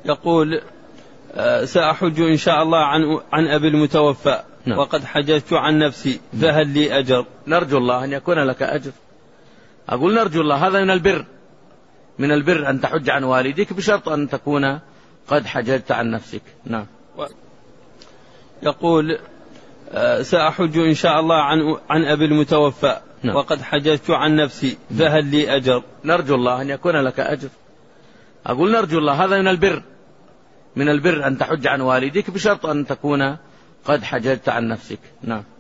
يقول سأحج إن شاء الله عن أبي المتوفى. نعم. وقد حججت عن نفسي، فهل لي أجر؟ نرجو الله أن يكون لك أجر. أقول نرجو الله، هذا من البر، من البر أن تحج عن والديك بشرط أن تكون قد حججت عن نفسك. نعم. يقول سأحج إن شاء الله عن أبي المتوفى. نعم. وقد حججت عن نفسي، فهل لي أجر؟ نرجو الله أن يكون لك أجر. أقول نرجو الله، هذا من البر، من البر أن تحج عن والديك بشرط أن تكون قد حججت عن نفسك. نعم.